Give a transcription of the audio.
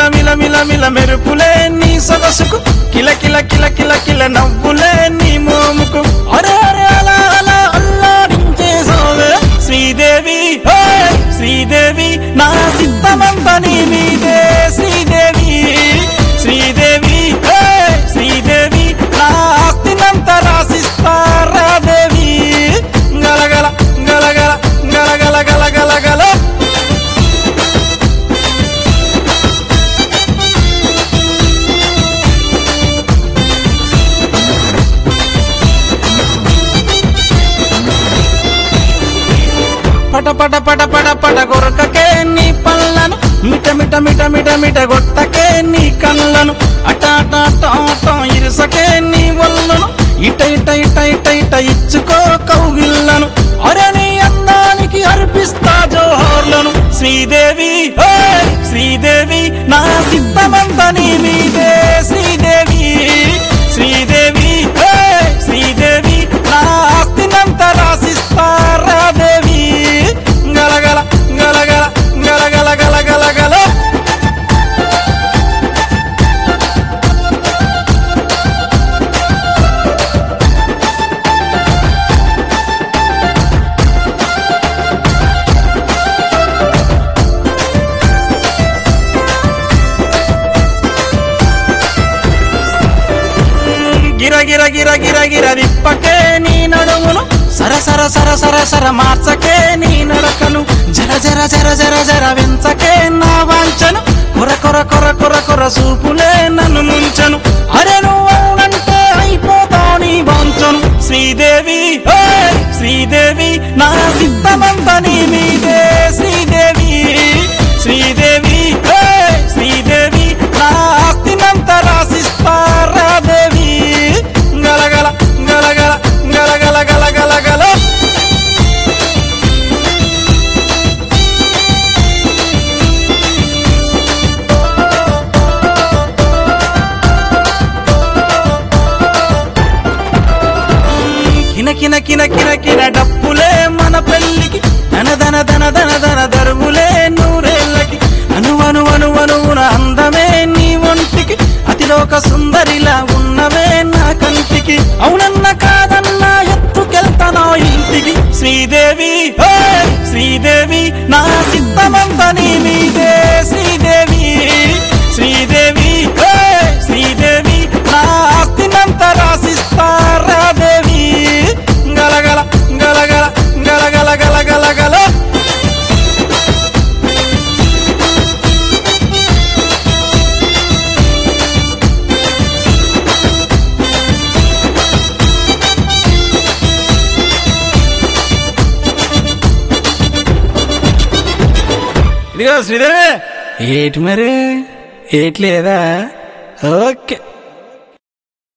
మిల మిల మిల మెరుపులే నీ సొగసుకు కిల కిల కిల కిల కిల నవ్వులే నీ మోముకు అరే అరే అలా అలా అల్లాడించేసావే శ్రీదేవి హే శ్రీదేవి నా సిద్ధమంతా నీ మీదే శ్రీదేవి శ్రీదేవి హే శ్రీదేవి నా ఆస్తినంతా రాసిస్తారా దేవి గలగల గలగల గలగల గలగల గల పట పట పట పట పట గొరకకే నీ పళ్ళను మిట మిట మిట మిట మిట గొట్టకే నీ కళ్ళను అట అట అట అట ఇరుసకే నీ వల్లను ఇట ఇట ఇట ఇట ఇట ఇచ్చుకో కౌగిళ్ళను అరే నీ అందానికి అర్పిస్తా జోహార్లను శ్రీదేవి హే శ్రీదేవి నా సిద్ధమంతా నీ మీదే శ్రీదేవి శ్రీదేవి హే శ్రీదేవి నా ఆస్తినంతా రాసిస్తారా దేవి గలగల గలగల గలగల గలగల గల గిర గిర గిర గిర గిర విప్పకే నీ నడుమును సర సర సర సర సర మార్చకే నీ నడకను జర జర జర జర జర వెంచకే నా వాంచను కొర కొర కొర కొర కొర సూపులే నన్ను ముంచను అరే నువ్వవునంటే అయిపోతా నీ వాంచను శ్రీదేవి హే శ్రీదేవి నా సిద్ధమంతా నీ మీదే శ్రీదేవి శ్రీదేవి హే శ్రీదేవి నా ఆస్తినంతా రాసిస్తారా దేవి గలగల గలగల గలగల గలగల గల కిన కిన కిన కిన కిన డప్పులే మన పెళ్ళికి ధన ధన ధన ధన ధన దరువులే నూరేళ్ళకి అను అను అను అనువున అందమే నీ ఒంటికి అతిలోక సుందరిలా ఉన్నవే నా కంటికి అవునన్న కాదన్నా ఎత్తుకెళ్తానా ఇంటికి శ్రీదేవి హే శ్రీదేవి నా సిద్ధమంతా నీ మీదే శ్రీదేవి శ్రీదేవి హే శ్రీదేవి నా ఆస్తినంతా రాసిస్తారా దేవి గలగల గలగల గలగల గలగల గల ఇదిగో శ్రీదేవి ఏటి మరి ఏట్లేదా ఓకే